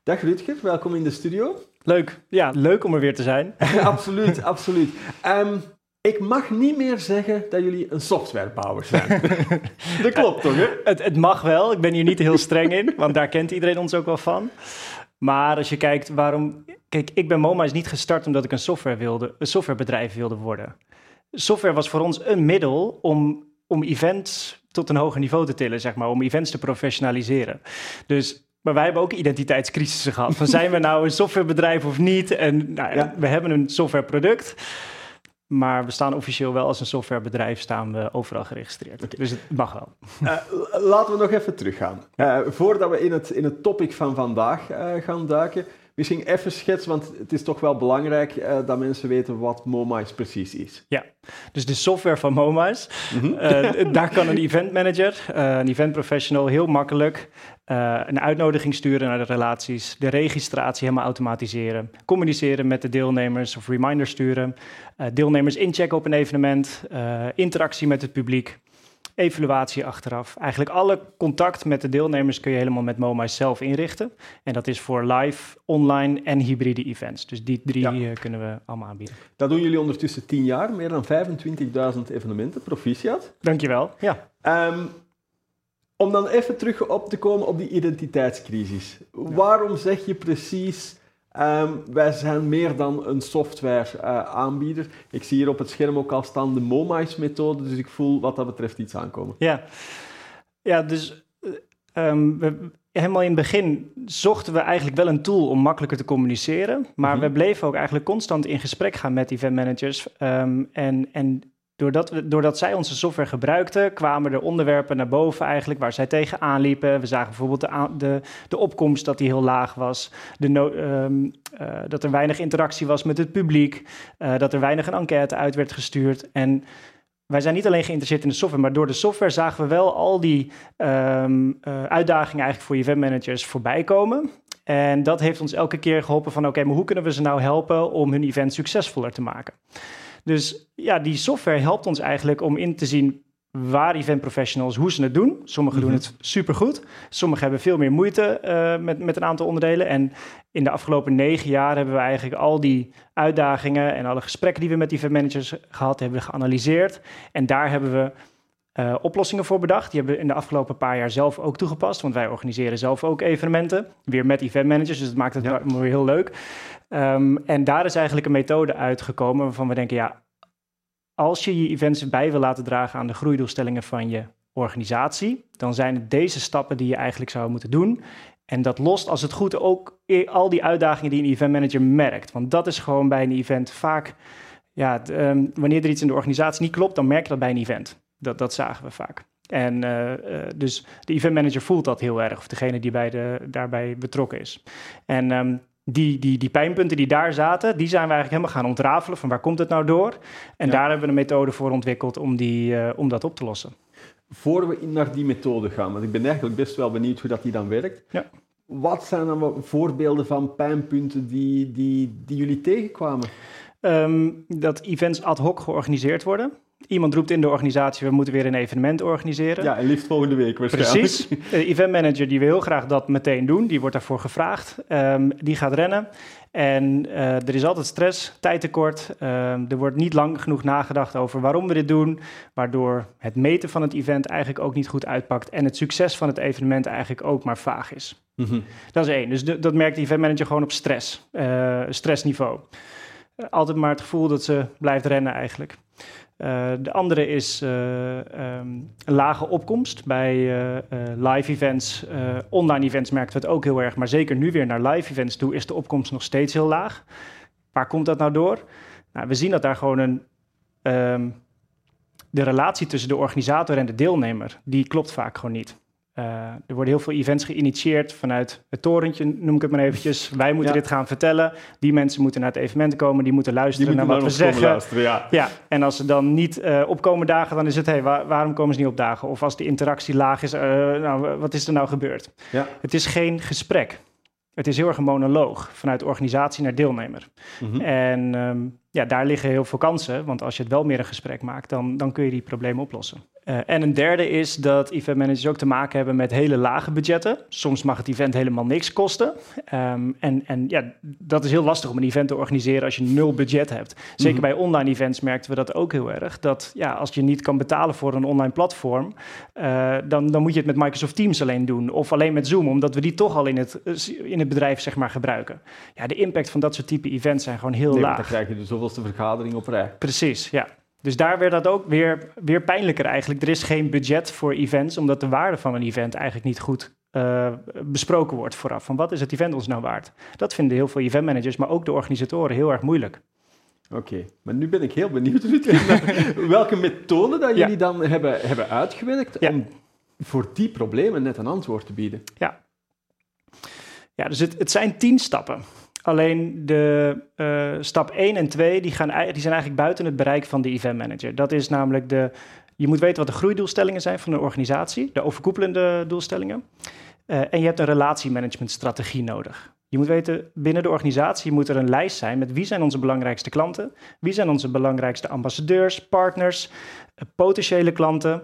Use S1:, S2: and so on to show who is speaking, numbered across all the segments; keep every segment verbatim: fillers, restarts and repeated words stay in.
S1: Dag Rutger, welkom in de studio.
S2: Leuk, ja, leuk om er weer te zijn.
S1: absoluut, absoluut. Um, ik mag niet meer zeggen dat jullie een softwarebouwer zijn. Dat klopt toch, hè?
S2: Het, het mag wel, ik ben hier niet heel streng in, want daar kent iedereen ons ook wel van. Maar als je kijkt waarom... Kijk, ik ben Momice niet gestart omdat ik een, software wilde, een softwarebedrijf wilde worden. Software was voor ons een middel om, om events tot een hoger niveau te tillen, zeg maar, om events te professionaliseren. Dus... Maar wij hebben ook identiteitscrisissen gehad. Van zijn we nou een softwarebedrijf of niet? En nou, ja. we hebben een softwareproduct, maar we staan officieel wel als een softwarebedrijf, staan we overal geregistreerd. Okay. Dus het mag wel.
S1: Uh, laten we nog even teruggaan. Uh, voordat we in het, in het topic van vandaag uh, gaan duiken, misschien even schetsen, want het is toch wel belangrijk uh, dat mensen weten wat Momice precies is.
S2: Ja, dus de software van Momice, mm-hmm. uh, daar kan een event manager, uh, een event professional heel makkelijk uh, een uitnodiging sturen naar de relaties, de registratie helemaal automatiseren, communiceren met de deelnemers of reminders sturen, uh, deelnemers inchecken op een evenement, uh, interactie met het publiek. Evaluatie achteraf. Eigenlijk alle contact met de deelnemers kun je helemaal met Momice zelf inrichten. En dat is voor live, online en hybride events. Dus die drie ja. uh, kunnen we allemaal aanbieden.
S1: Dat doen jullie ondertussen tien jaar, meer dan vijfentwintigduizend evenementen. Proficiat.
S2: Dankjewel. Ja.
S1: Um, om dan even terug op te komen op die identiteitscrisis. Ja. Waarom zeg je precies... Um, wij zijn meer dan een software uh, aanbieder. Ik zie hier op het scherm ook al staan de Momice-methode, dus ik voel wat dat betreft iets aankomen.
S2: Ja, ja dus um, we, helemaal in het begin zochten we eigenlijk wel een tool om makkelijker te communiceren, maar mm-hmm. we bleven ook eigenlijk constant in gesprek gaan met eventmanagers um, en... en Doordat, we, doordat zij onze software gebruikten, kwamen er onderwerpen naar boven eigenlijk waar zij tegenaan liepen. We zagen bijvoorbeeld de, de, de opkomst dat die heel laag was, de no, um, uh, dat er weinig interactie was met het publiek, uh, dat er weinig een enquête uit werd gestuurd. En wij zijn niet alleen geïnteresseerd in de software, maar door de software zagen we wel al die um, uh, uitdagingen eigenlijk voor eventmanagers voorbij komen. En dat heeft ons elke keer geholpen van oké, okay, maar hoe kunnen we ze nou helpen om hun event succesvoller te maken? Dus ja, die software helpt ons eigenlijk om in te zien waar event professionals, hoe ze het doen. Sommigen mm-hmm. doen het supergoed. Sommigen hebben veel meer moeite uh, met, met een aantal onderdelen. En in de afgelopen negen jaar hebben we eigenlijk al die uitdagingen en alle gesprekken die we met event managers gehad hebben geanalyseerd. En daar hebben we uh, oplossingen voor bedacht. Die hebben we in de afgelopen paar jaar zelf ook toegepast. Want wij organiseren zelf ook evenementen. Weer met event managers, dus dat maakt het ja. weer heel leuk. Um, en daar is eigenlijk een methode uitgekomen waarvan we denken, ja, als je je events bij wil laten dragen aan de groeidoelstellingen van je organisatie, dan zijn het deze stappen die je eigenlijk zou moeten doen. En dat lost als het goed ook al die uitdagingen die een eventmanager merkt. Want dat is gewoon bij een event vaak, ja, d- um, wanneer er iets in de organisatie niet klopt, dan merk je dat bij een event. Dat, dat zagen we vaak. En uh, uh, dus de eventmanager voelt dat heel erg, of degene die bij de, daarbij betrokken is. En um, Die, die, die pijnpunten die daar zaten, die zijn we eigenlijk helemaal gaan ontrafelen van waar komt het nou door? En ja. daar hebben we een methode voor ontwikkeld om, die, uh, om dat op te lossen.
S1: Voor we naar die methode gaan, want ik ben eigenlijk best wel benieuwd hoe dat die dan werkt. Ja. Wat zijn dan voorbeelden van pijnpunten die, die, die jullie tegenkwamen?
S2: Um, dat events ad hoc georganiseerd worden. Iemand roept in de organisatie, we moeten weer een evenement organiseren.
S1: Ja, en liefst volgende week waarschijnlijk.
S2: Precies. De eventmanager die wil heel graag dat meteen doen. Die wordt daarvoor gevraagd. Um, die gaat rennen. En uh, er is altijd stress, tijdtekort. Um, er wordt niet lang genoeg nagedacht over waarom we dit doen. Waardoor het meten van het event eigenlijk ook niet goed uitpakt. En het succes van het evenement eigenlijk ook maar vaag is. Mm-hmm. Dat is één. Dus de, dat merkt de eventmanager gewoon op stress. Uh, stressniveau. Uh, altijd maar het gevoel dat ze blijft rennen eigenlijk. Uh, de andere is uh, um, een lage opkomst. Bij uh, uh, live events, uh, online events merken we het ook heel erg. Maar zeker nu weer naar live events toe is de opkomst nog steeds heel laag. Waar komt dat nou door? Nou, we zien dat daar gewoon een... Um, de relatie tussen de organisator en de deelnemer, die klopt vaak gewoon niet. Uh, er worden heel veel events geïnitieerd vanuit het torentje, noem ik het maar eventjes. Wij moeten ja. dit gaan vertellen. Die mensen moeten naar het evenement komen, die moeten luisteren die moeten naar wat we zeggen. Luisteren, ja. ja, en als ze dan niet uh, opkomen dagen, dan is het, hey, waar, waarom komen ze niet op dagen? Of als de interactie laag is, uh, nou, wat is er nou gebeurd? Ja. Het is geen gesprek. Het is heel erg een monoloog, vanuit organisatie naar deelnemer. Mm-hmm. En um, ja, daar liggen heel veel kansen, want als je het wel meer een gesprek maakt, dan, dan kun je die problemen oplossen. Uh, en een derde is dat eventmanagers ook te maken hebben met hele lage budgetten. Soms mag het event helemaal niks kosten. Um, en, en ja, dat is heel lastig om een event te organiseren als je nul budget hebt. Zeker mm-hmm. bij online events merkten we dat ook heel erg. Dat ja, als je niet kan betalen voor een online platform, uh, dan, dan moet je het met Microsoft Teams alleen doen. Of alleen met Zoom, omdat we die toch al in het, in het bedrijf zeg maar, gebruiken. Ja, de impact van dat soort type events zijn gewoon heel
S1: nee,
S2: laag.
S1: Dan krijg je de zoveelste vergadering op rij.
S2: Precies, ja. Dus daar werd dat ook weer, weer pijnlijker eigenlijk. Er is geen budget voor events, omdat de waarde van een event eigenlijk niet goed uh, besproken wordt vooraf. Van wat is het event ons nou waard? Dat vinden heel veel eventmanagers, maar ook de organisatoren heel erg moeilijk.
S1: Oké, okay. Maar nu ben ik heel benieuwd welke methode dat jullie ja. dan hebben, hebben uitgewerkt ja. om voor die problemen net een antwoord te bieden.
S2: Ja, ja dus het, het zijn tien stappen. Alleen de uh, stap één en twee, die, gaan, die zijn eigenlijk buiten het bereik van de event manager. Dat is namelijk de, je moet weten wat de groeidoelstellingen zijn van een organisatie, de overkoepelende doelstellingen. Uh, en je hebt een relatiemanagementstrategie nodig. Je moet weten, binnen de organisatie moet er een lijst zijn met wie zijn onze belangrijkste klanten, wie zijn onze belangrijkste ambassadeurs, partners, uh, potentiële klanten.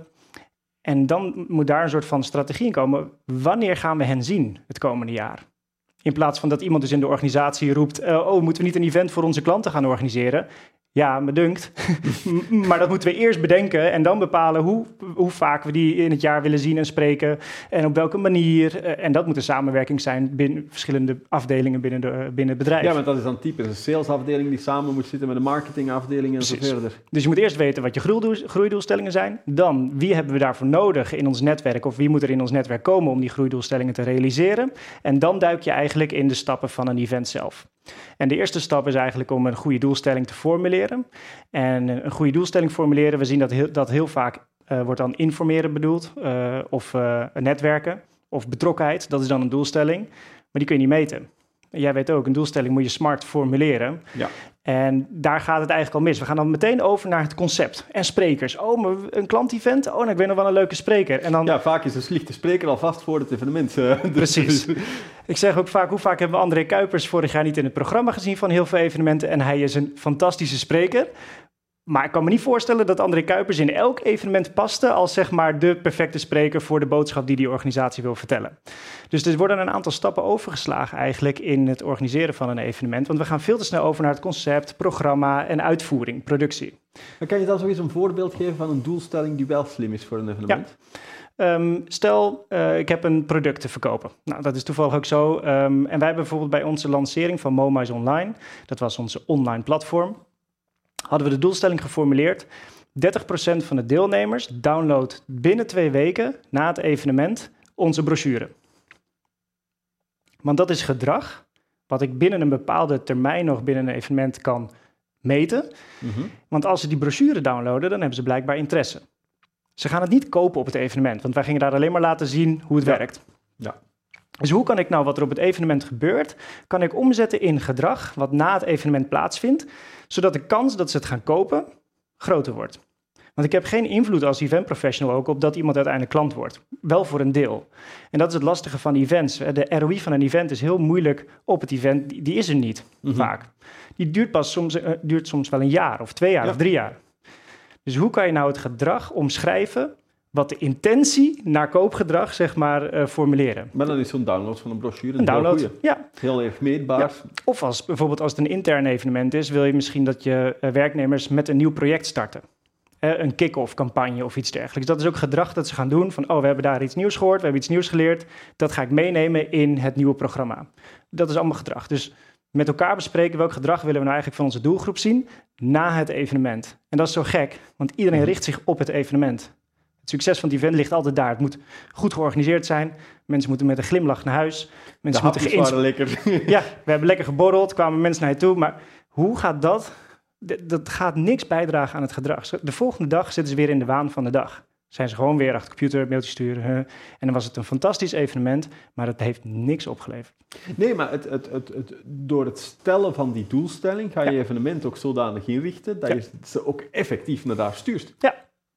S2: En dan moet daar een soort van strategie in komen. Wanneer gaan we hen zien het komende jaar? In plaats van dat iemand dus in de organisatie roept, uh, oh, moeten we niet een event voor onze klanten gaan organiseren? Ja, me dunkt. Maar dat moeten we eerst bedenken en dan bepalen hoe, hoe vaak we die in het jaar willen zien en spreken en op welke manier. En dat moet een samenwerking zijn binnen verschillende afdelingen binnen, de, binnen het bedrijf.
S1: Ja, want dat is dan typisch een salesafdeling die samen moet zitten met een marketingafdeling en zo verder.
S2: Dus je moet eerst weten wat je groeidoel, groeidoelstellingen zijn. Dan, wie hebben we daarvoor nodig in ons netwerk of wie moet er in ons netwerk komen om die groeidoelstellingen te realiseren. En dan duik je eigenlijk in de stappen van een event zelf. En de eerste stap is eigenlijk om een goede doelstelling te formuleren. En een goede doelstelling formuleren, we zien dat heel, dat heel vaak uh, wordt dan informeren bedoeld, uh, of uh, netwerken, of betrokkenheid, dat is dan een doelstelling. Maar die kun je niet meten. En jij weet ook, een doelstelling moet je smart formuleren. Ja. En daar gaat het eigenlijk al mis. We gaan dan meteen over naar het concept en sprekers. Oh, een klantevent? Oh, nou, ik weet nog wel een leuke spreker. En dan...
S1: Ja, vaak is ligt de spreker al vast voor het evenement. Uh,
S2: Precies. Ik zeg ook vaak, hoe vaak hebben we André Kuipers vorig jaar niet in het programma gezien van heel veel evenementen. En hij is een fantastische spreker. Maar ik kan me niet voorstellen dat André Kuipers in elk evenement paste als zeg maar de perfecte spreker voor de boodschap die die organisatie wil vertellen. Dus er worden een aantal stappen overgeslagen eigenlijk in het organiseren van een evenement. Want we gaan veel te snel over naar het concept, programma en uitvoering, productie.
S1: Maar kan je dan zo eens een voorbeeld geven van een doelstelling die wel slim is voor een evenement?
S2: Ja. Um, stel, uh, ik heb een product te verkopen. Nou, dat is toevallig ook zo. Um, en wij hebben bijvoorbeeld bij onze lancering van MoMa's Online, dat was onze online platform, hadden we de doelstelling geformuleerd. dertig procent van de deelnemers downloadt binnen twee weken na het evenement onze brochure. Want dat is gedrag wat ik binnen een bepaalde termijn nog binnen een evenement kan meten. Mm-hmm. Want als ze die brochure downloaden, dan hebben ze blijkbaar interesse. Ze gaan het niet kopen op het evenement, want wij gingen daar alleen maar laten zien hoe het ja. werkt. Ja. Dus hoe kan ik nou wat er op het evenement gebeurt, kan ik omzetten in gedrag wat na het evenement plaatsvindt, zodat de kans dat ze het gaan kopen groter wordt. Want ik heb geen invloed als event professional ook op dat iemand uiteindelijk klant wordt. Wel voor een deel. En dat is het lastige van events. De R O I van een event is heel moeilijk op het event. Die, die is er niet, mm-hmm. vaak. Die duurt pas soms, uh, duurt soms wel een jaar of twee jaar ja. of drie jaar. Dus hoe kan je nou het gedrag omschrijven wat de intentie naar koopgedrag, zeg maar, uh, formuleren?
S1: Maar dan is zo'n download van een brochure een,
S2: een download,
S1: heel goeie.
S2: Ja.
S1: Heel erg meetbaar. Ja.
S2: Of als bijvoorbeeld als het een intern evenement is, wil je misschien dat je uh, werknemers met een nieuw project starten. Uh, een kick-off campagne of iets dergelijks. Dat is ook gedrag dat ze gaan doen van, oh, we hebben daar iets nieuws gehoord, we hebben iets nieuws geleerd. Dat ga ik meenemen in het nieuwe programma. Dat is allemaal gedrag. Dus met elkaar bespreken welk gedrag willen we nou eigenlijk van onze doelgroep zien na het evenement. En dat is zo gek, want iedereen richt zich op het evenement. Het succes van het event ligt altijd daar. Het moet goed georganiseerd zijn. Mensen moeten met een glimlach naar huis. Mensen
S1: de hapjes waren lekker.
S2: Ja, we hebben lekker geborreld, kwamen mensen naar je toe. Maar hoe gaat dat? D- dat gaat niks bijdragen aan het gedrag. De volgende dag zitten ze weer in de waan van de dag. Zijn ze gewoon weer achter de computer, mailtjes sturen. Huh. En dan was het een fantastisch evenement, maar het heeft niks opgeleverd.
S1: Nee, maar het, het, het, het, door het stellen van die doelstelling ga je ja. evenement ook zodanig inrichten dat ja. je ze ook effectief naar daar stuurt.
S2: Ja.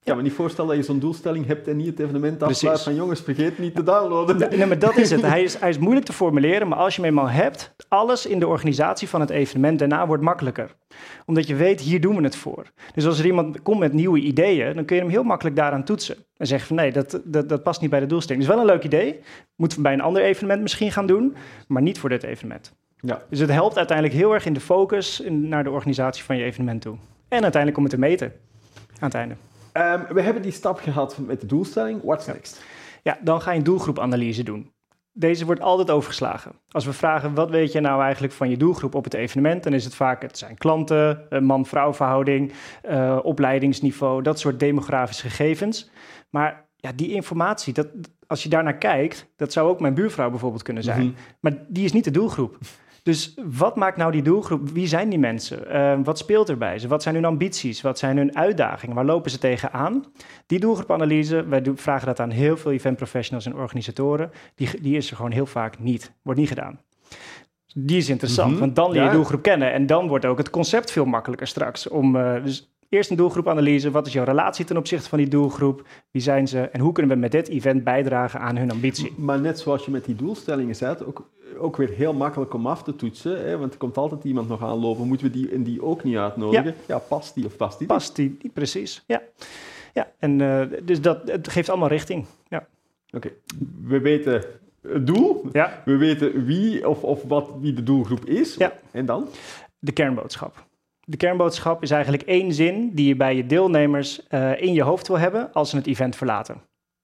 S1: Ik kan me niet voorstellen dat je zo'n doelstelling hebt en niet het evenement afsluit van jongens, vergeet niet te downloaden.
S2: Nee, maar dat is het. Hij is, hij is moeilijk te formuleren, maar als je hem eenmaal hebt, alles in de organisatie van het evenement daarna wordt makkelijker. Omdat je weet, hier doen we het voor. Dus als er iemand komt met nieuwe ideeën, dan kun je hem heel makkelijk daaraan toetsen. En zeggen van nee, dat, dat, dat past niet bij de doelstelling. Het is wel een leuk idee. Moeten we bij een ander evenement misschien gaan doen, maar niet voor dit evenement.
S1: Ja.
S2: Dus het helpt uiteindelijk heel erg in de focus in, naar de organisatie van je evenement toe. En uiteindelijk om het te meten aan het einde.
S1: Um, we hebben die stap gehad met de doelstelling. What's
S2: ja.
S1: next?
S2: Ja, dan ga je een doelgroepanalyse doen. Deze wordt altijd overgeslagen. Als we vragen, wat weet je nou eigenlijk van je doelgroep op het evenement? Dan is het vaak, het zijn klanten, man-vrouw verhouding, uh, opleidingsniveau, dat soort demografische gegevens. Maar ja, die informatie, dat, als je daarnaar kijkt, dat zou ook mijn buurvrouw bijvoorbeeld kunnen zijn. Mm-hmm. Maar die is niet de doelgroep. Dus wat maakt nou die doelgroep? Wie zijn die mensen? Uh, wat speelt er bij ze? Wat zijn hun ambities? Wat zijn hun uitdagingen? Waar lopen ze tegenaan? Die doelgroepanalyse, wij doen, vragen dat aan heel veel event professionals en organisatoren. Die, die is er gewoon heel vaak niet. Wordt niet gedaan. Die is interessant, mm-hmm. want dan leer je ja. doelgroep kennen. En dan wordt ook het concept veel makkelijker straks. Om, uh, dus eerst een doelgroepanalyse. Wat is jouw relatie ten opzichte van die doelgroep? Wie zijn ze? En hoe kunnen we met dit event bijdragen aan hun ambitie?
S1: Maar net zoals je met die doelstellingen zet, ook, ook weer heel makkelijk om af te toetsen. Hè? Want er komt altijd iemand nog aanlopen. Moeten we die en die ook niet uitnodigen? Ja, ja past die of past die?
S2: Past die, die precies. Ja, ja. En uh, dus dat het geeft allemaal richting. Ja.
S1: Oké, okay. We weten het doel.
S2: Ja.
S1: We weten wie of, of wat wie de doelgroep is.
S2: Ja.
S1: En dan?
S2: De kernboodschap. De kernboodschap is eigenlijk één zin die je bij je deelnemers uh, in je hoofd wil hebben als ze het event verlaten.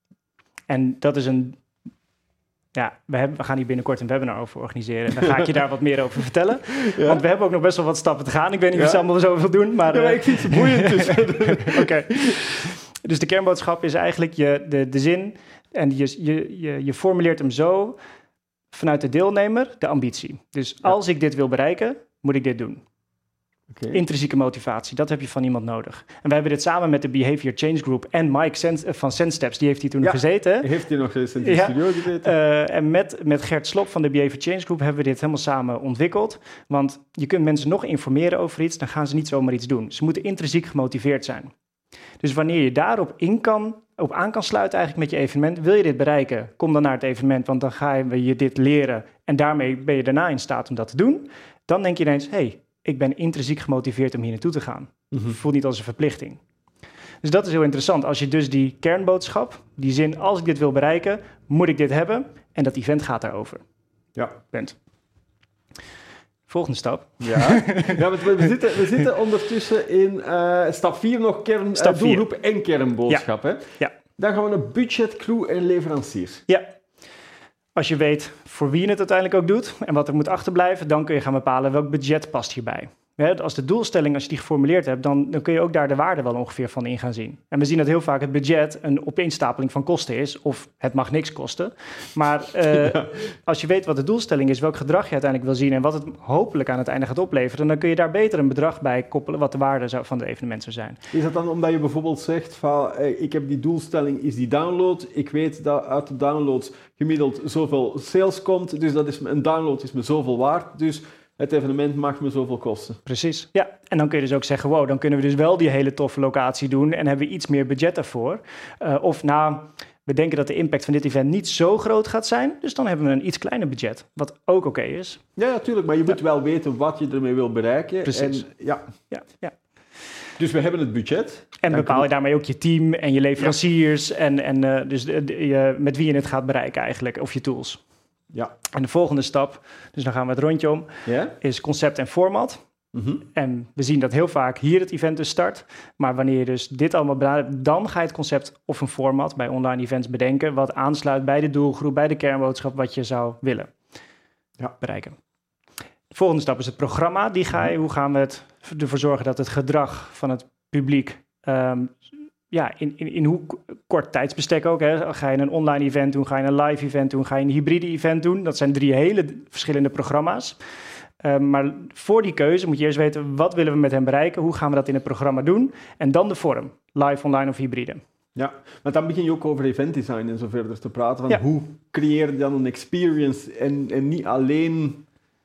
S2: En dat is een... Ja, we, hebben, we gaan hier binnenkort een webinar over organiseren. En dan ga ik je daar wat meer over vertellen. Ja. Want we hebben ook nog best wel wat stappen te gaan. Ik weet niet ja. of ze allemaal zoveel doen, maar...
S1: Ja, maar ik vind het boeiend dus.
S2: Oké. Okay. Dus de kernboodschap is eigenlijk je, de, de zin... En je, je, je, je formuleert hem zo vanuit de deelnemer, de ambitie. Dus ja. als ik dit wil bereiken, moet ik dit doen. Okay. Intrinsieke motivatie, dat heb je van iemand nodig. En wij hebben dit samen met de Behavior Change Group en Mike Sens, van SenSteps, die heeft hier toen
S1: ja,
S2: gezeten.
S1: Heeft hij nog eens in de ja. studio gezeten?
S2: Uh, en met, met Gert Slop van de Behavior Change Group hebben we dit helemaal samen ontwikkeld. Want je kunt mensen nog informeren over iets, dan gaan ze niet zomaar iets doen. Ze moeten intrinsiek gemotiveerd zijn. Dus wanneer je daarop in kan, op aan kan sluiten eigenlijk met je evenement, wil je dit bereiken, kom dan naar het evenement, want dan ga je je dit leren en daarmee ben je daarna in staat om dat te doen. Dan denk je ineens, hé, hey, ik ben intrinsiek gemotiveerd om hier naartoe te gaan. Mm-hmm. Het voelt niet als een verplichting. Dus dat is heel interessant. Als je dus die kernboodschap, die zin, als ik dit wil bereiken, moet ik dit hebben. En dat event gaat daarover.
S1: Ja.
S2: Punt. Volgende stap.
S1: Ja, ja we, we, zitten, we zitten ondertussen in uh, stap vier nog kern, uh, doelgroep en kernboodschap. Ja. Hè?
S2: Ja.
S1: Dan gaan we naar budget, crew en leveranciers.
S2: Ja. Als je weet voor wie je het uiteindelijk ook doet en wat er moet achterblijven, dan kun je gaan bepalen welk budget past hierbij. Ja, als de doelstelling, als je die geformuleerd hebt, dan, dan kun je ook daar de waarde wel ongeveer van in gaan zien. En we zien dat heel vaak het budget een opeenstapeling van kosten is, of het mag niks kosten. Maar uh, ja. als je weet wat de doelstelling is, welk gedrag je uiteindelijk wil zien en wat het hopelijk aan het einde gaat opleveren, dan kun je daar beter een bedrag bij koppelen wat de waarde zou, van het evenement zou zijn.
S1: Is dat dan omdat je bijvoorbeeld zegt van, hey, ik heb die doelstelling, is die download, ik weet dat uit de downloads gemiddeld zoveel sales komt, dus dat is, een download is me zoveel waard, dus het evenement mag me zoveel kosten.
S2: Precies, ja. En dan kun je dus ook zeggen, wow, dan kunnen we dus wel die hele toffe locatie doen en hebben we iets meer budget daarvoor. Uh, of nou, we denken dat de impact van dit event niet zo groot gaat zijn, dus dan hebben we een iets kleiner budget, wat ook oké okay is.
S1: Ja, natuurlijk, maar je moet ja. wel weten wat je ermee wil bereiken.
S2: Precies.
S1: En, ja.
S2: Ja, ja.
S1: Dus we hebben het budget.
S2: En bepaal je daarmee ook je team en je leveranciers ja. en, en uh, dus de, de, de, met wie je het gaat bereiken eigenlijk, of je tools.
S1: Ja.
S2: En de volgende stap, dus dan gaan we het rondje om,
S1: yeah.
S2: is concept en format.
S1: Mm-hmm.
S2: En we zien dat heel vaak hier het event dus start. Maar wanneer je dus dit allemaal benadert, dan ga je het concept of een format bij online events bedenken, wat aansluit bij de doelgroep, bij de kernboodschap, wat je zou willen
S1: ja.
S2: bereiken. De volgende stap is het programma. Die ga je, hoe gaan we het ervoor zorgen dat het gedrag van het publiek um, ja, in, in, in hoe kort tijdsbestek ook. Hè. Ga je een online event doen, ga je een live event doen, ga je een hybride event doen. Dat zijn drie hele verschillende programma's. Uh, maar voor die keuze moet je eerst weten, wat willen we met hen bereiken? Hoe gaan we dat in het programma doen? En dan de vorm, live, online of hybride.
S1: Ja, maar dan begin je ook over event design en zo verder te praten. Van
S2: ja.
S1: Hoe creëer je dan een experience en, en niet alleen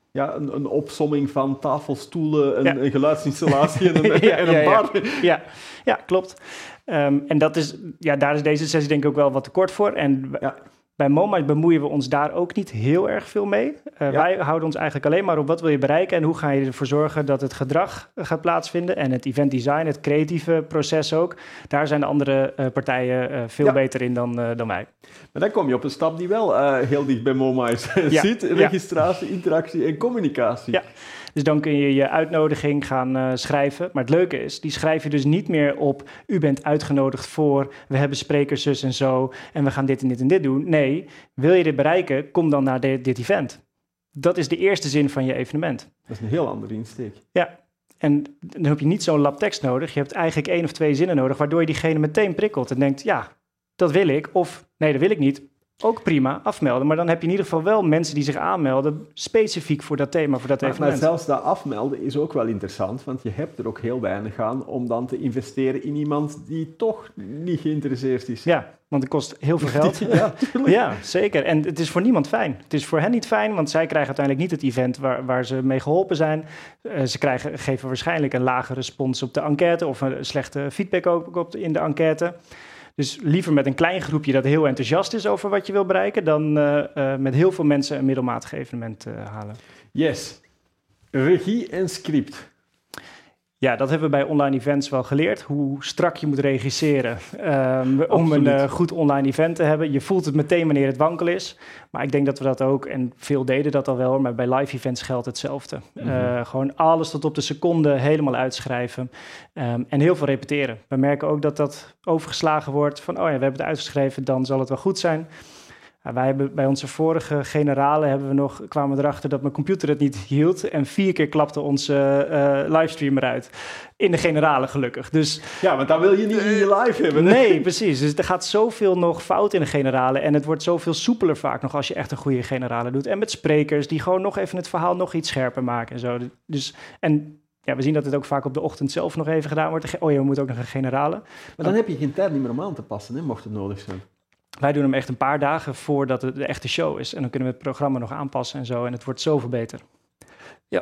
S1: Ja, een, een opsomming van tafels, stoelen, een,
S2: ja.
S1: een geluidsinstallatie en een, ja, en een
S2: ja,
S1: bar.
S2: Ja, ja. ja klopt. Um, en dat is, ja, daar is deze sessie denk ik ook wel wat te kort voor. En ja. bij MoMA bemoeien we ons daar ook niet heel erg veel mee. Uh, ja. Wij houden ons eigenlijk alleen maar op wat wil je bereiken en hoe ga je ervoor zorgen dat het gedrag gaat plaatsvinden. En het event design, het creatieve proces ook. Daar zijn de andere uh, partijen uh, veel ja. beter in dan, uh, dan wij.
S1: Maar dan kom je op een stap die wel uh, heel dicht bij MoMA is. Ja. Zit, registratie, ja. interactie en communicatie.
S2: Ja. Dus dan kun je je uitnodiging gaan uh, schrijven. Maar het leuke is, die schrijf je dus niet meer op... u bent uitgenodigd voor, we hebben sprekers zus en zo... en we gaan dit en dit en dit doen. Nee, wil je dit bereiken, kom dan naar de, dit event. Dat is de eerste zin van je evenement.
S1: Dat is een heel andere insteek.
S2: Ja, en dan heb je niet zo'n lap tekst nodig. Je hebt eigenlijk één of twee zinnen nodig... waardoor je diegene meteen prikkelt en denkt... ja, dat wil ik, of nee, dat wil ik niet... Ook prima, afmelden. Maar dan heb je in ieder geval wel mensen die zich aanmelden... specifiek voor dat thema, voor dat
S1: maar,
S2: evenement.
S1: Maar zelfs dat afmelden is ook wel interessant... want je hebt er ook heel weinig aan... om dan te investeren in iemand die toch niet geïnteresseerd is.
S2: Ja, want het kost heel veel geld.
S1: ja,
S2: ja, zeker. En het is voor niemand fijn. Het is voor hen niet fijn, want zij krijgen uiteindelijk niet het event... waar, waar ze mee geholpen zijn. Uh, ze krijgen, geven waarschijnlijk een lage respons op de enquête... of een slechte feedback ook op de, in de enquête... Dus liever met een klein groepje dat heel enthousiast is over wat je wil bereiken... dan uh, uh, met heel veel mensen een middelmatig evenement uh, halen.
S1: Yes. Regie en script.
S2: Ja, dat hebben we bij online events wel geleerd. Hoe strak je moet regisseren um, om een uh, goed online event te hebben. Je voelt het meteen wanneer het wankel is. Maar ik denk dat we dat ook, en veel deden dat al wel... maar bij live events geldt hetzelfde. Mm-hmm. Uh, gewoon alles tot op de seconde helemaal uitschrijven. Um, en heel veel repeteren. We merken ook dat dat overgeslagen wordt van... oh ja, we hebben het uitgeschreven, dan zal het wel goed zijn... Ja, wij hebben bij onze vorige generale hebben we nog, kwamen we erachter dat mijn computer het niet hield. En vier keer klapte onze uh, livestream eruit. In de generale gelukkig. Dus,
S1: ja, want dat wil je niet in je live hebben. Hè?
S2: Nee, precies. Dus er gaat zoveel nog fout in de generale. En het wordt zoveel soepeler vaak nog als je echt een goede generale doet. En met sprekers die gewoon nog even het verhaal nog iets scherper maken. En zo. Dus, en ja, we zien dat het ook vaak op de ochtend zelf nog even gedaan wordt. Oh ja, we moeten ook nog een generale.
S1: Maar dan heb je geen tijd niet meer om aan te passen, hè, mocht het nodig zijn.
S2: Wij doen hem echt een paar dagen voordat het de echte show is. En dan kunnen we het programma nog aanpassen en zo. En het wordt zoveel beter.
S1: Ja.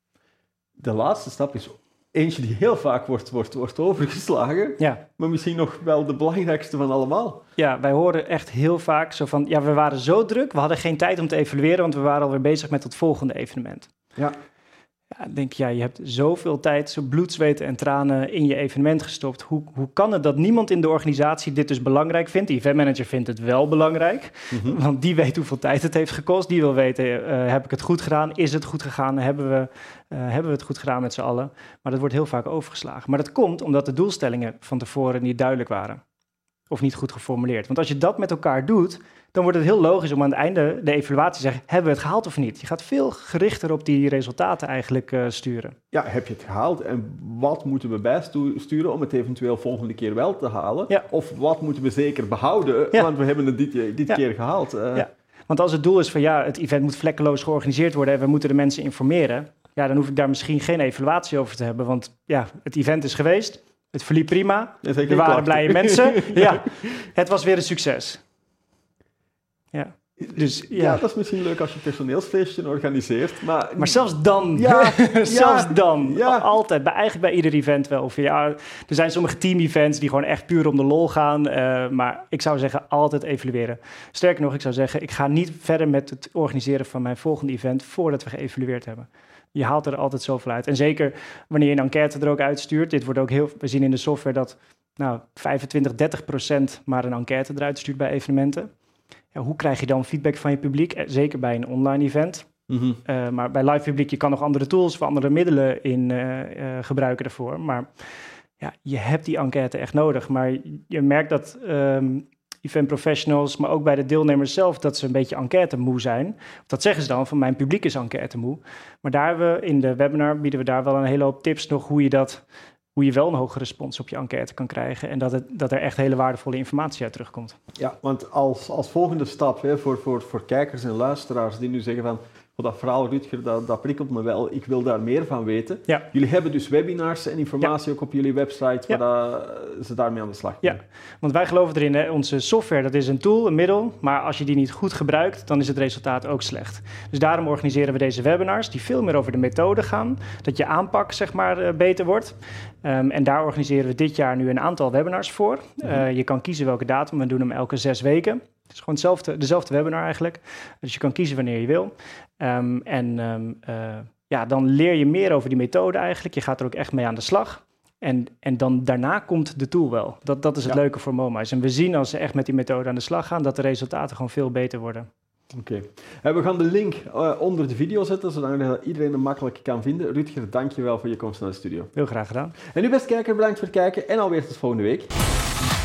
S1: De laatste stap is eentje die heel vaak wordt, wordt, wordt overgeslagen.
S2: Ja.
S1: Maar misschien nog wel de belangrijkste van allemaal.
S2: Ja, wij horen echt heel vaak zo van... ja, we waren zo druk, we hadden geen tijd om te evalueren... want we waren alweer bezig met het volgende evenement.
S1: Ja.
S2: Ja, denk ik, ja, je hebt zoveel tijd, zo bloed, zweet en tranen in je evenement gestopt. Hoe, hoe kan het dat niemand in de organisatie dit dus belangrijk vindt? Die eventmanager vindt het wel belangrijk, mm-hmm. want die weet hoeveel tijd het heeft gekost. Die wil weten, uh, heb ik het goed gedaan? Is het goed gegaan? Hebben we, uh, hebben we het goed gedaan met z'n allen? Maar dat wordt heel vaak overgeslagen. Maar dat komt omdat de doelstellingen van tevoren niet duidelijk waren. Of niet goed geformuleerd. Want als je dat met elkaar doet, dan wordt het heel logisch om aan het einde de evaluatie te zeggen... hebben we het gehaald of niet? Je gaat veel gerichter op die resultaten eigenlijk uh, sturen.
S1: Ja, heb je het gehaald en wat moeten we bijsturen om het eventueel volgende keer wel te halen?
S2: Ja.
S1: Of wat moeten we zeker behouden, ja. want we hebben het dit, dit ja. keer gehaald. Uh,
S2: ja. Want als het doel is van ja, het event moet vlekkeloos georganiseerd worden... en we moeten de mensen informeren... ja, dan hoef ik daar misschien geen evaluatie over te hebben. Want ja, het event is geweest, het verliep prima, er waren blije mensen. Ja, het was weer een succes. Ja. Dus, ja.
S1: ja, dat is misschien leuk als je personeelsfeestje organiseert, maar...
S2: Maar zelfs dan,
S1: ja,
S2: zelfs
S1: ja,
S2: dan,
S1: ja.
S2: altijd, bij, eigenlijk bij ieder event wel. Of, ja, er zijn sommige team-events die gewoon echt puur om de lol gaan, uh, maar ik zou zeggen altijd evalueren. Sterker nog, ik zou zeggen, ik ga niet verder met het organiseren van mijn volgende event voordat we geëvalueerd hebben. Je haalt er altijd zoveel uit. En zeker wanneer je een enquête er ook uitstuurt, dit wordt ook heel, we zien in de software dat nou, vijfentwintig, dertig procent maar een enquête eruit stuurt bij evenementen. Ja, hoe krijg je dan feedback van je publiek? Zeker bij een online event. Mm-hmm. Uh, maar bij live publiek, je kan nog andere tools of andere middelen in uh, uh, gebruiken daarvoor. Maar ja, je hebt die enquête echt nodig. Maar je merkt dat um, event professionals, maar ook bij de deelnemers zelf, dat ze een beetje enquête moe zijn. Dat zeggen ze dan, van mijn publiek is enquête moe. Maar daar hebben we in de webinar, bieden we daar wel een hele hoop tips nog hoe je dat... hoe je wel een hoge respons op je enquête kan krijgen... en dat, het, dat er echt hele waardevolle informatie uit terugkomt.
S1: Ja, want als, als volgende stap hè, voor, voor, voor kijkers en luisteraars die nu zeggen van... voor dat verhaal, Rutger, dat, dat prikkelt me wel. Ik wil daar meer van weten.
S2: Ja.
S1: Jullie hebben dus webinars en informatie
S2: Ja.
S1: ook op jullie website,
S2: Ja.
S1: waar dat, ze daarmee aan de slag kunnen.
S2: Ja, want wij geloven erin, hè, onze software dat is een tool, een middel, maar als je die niet goed gebruikt, dan is het resultaat ook slecht. Dus daarom organiseren we deze webinars die veel meer over de methode gaan, dat je aanpak zeg maar uh, beter wordt. Um, en daar organiseren we dit jaar nu een aantal webinars voor. Uh, mm-hmm. Je kan kiezen welke datum, we doen hem elke zes weken. Het is gewoon hetzelfde, dezelfde webinar eigenlijk, dus je kan kiezen wanneer je wil. Um, en um, uh, ja, dan leer je meer over die methode eigenlijk, je gaat er ook echt mee aan de slag. En, en dan daarna komt de tool wel. Dat, dat is het ja. leuke voor MoMa's. En we zien als ze echt met die methode aan de slag gaan, dat de resultaten gewoon veel beter worden.
S1: Oké. Okay. We gaan de link uh, onder de video zetten, zodat iedereen hem makkelijk kan vinden. Rutger, dankjewel voor je komst naar de studio.
S2: Heel graag gedaan.
S1: En u beste kijker, bedankt voor het kijken en alweer tot volgende week.